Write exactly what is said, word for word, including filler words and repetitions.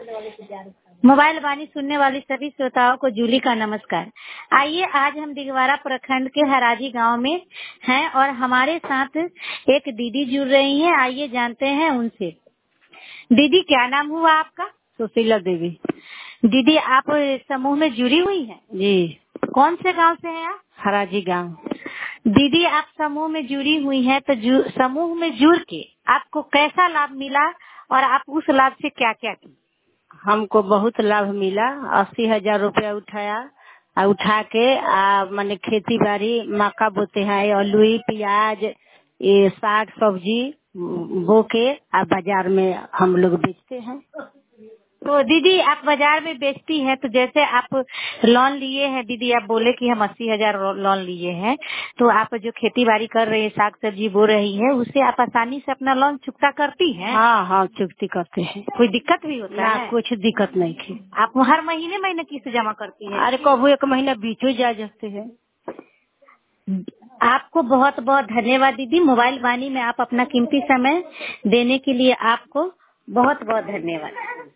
Mobile वाणी सुनने वाली सभी श्रोताओं को जूली का नमस्कार। आइए आज हम दिगवारा प्रखंड के हराजी गांव में हैं और हमारे साथ एक दीदी जुड़ रही हैं। आइए जानते हैं उनसे। दीदी क्या नाम हुआ आपका? सुशीला देवी। दीदी आप समूह में जुड़ी हुई हैं? जी। कौन से गांव से हैं आप? हराजी गांव। दीदी आप समूह में जुड़ी हुई हैं तो जु, समूह में जुड़ के आपको कैसा लाभ मिला और आप उस लाभ से क्या क्या की? हमको बहुत लाभ मिला। अस्सी हजार रूपया उठाया आ उठा के आ मैंने खेती बाड़ी मक्का बोते हैं, आलू प्याज ये साग सब्जी बो के आ बाजार में हम लोग बेचते हैं। तो दीदी आप बाजार में बेचती हैं तो जैसे आप लोन लिए हैं, दीदी आप बोले कि हम अस्सी हजार लोन लिए हैं, तो आप जो खेती बाड़ी कर रही है, साग सब्जी बो रही है, उससे आप आसानी से अपना लोन चुकता करती हैं? हाँ हाँ चुकती करते हैं। कोई दिक्कत भी होता ना, है? कुछ दिक्कत नहीं थी। आप हर महीने महीने किस्त जमा करती हैं? अरे कबू एक महीना बीचो जा जाते हैं। आपको बहुत बहुत धन्यवाद दीदी। मोबाइल वाणी में आप अपना कीमती समय देने के लिए आपको बहुत बहुत धन्यवाद।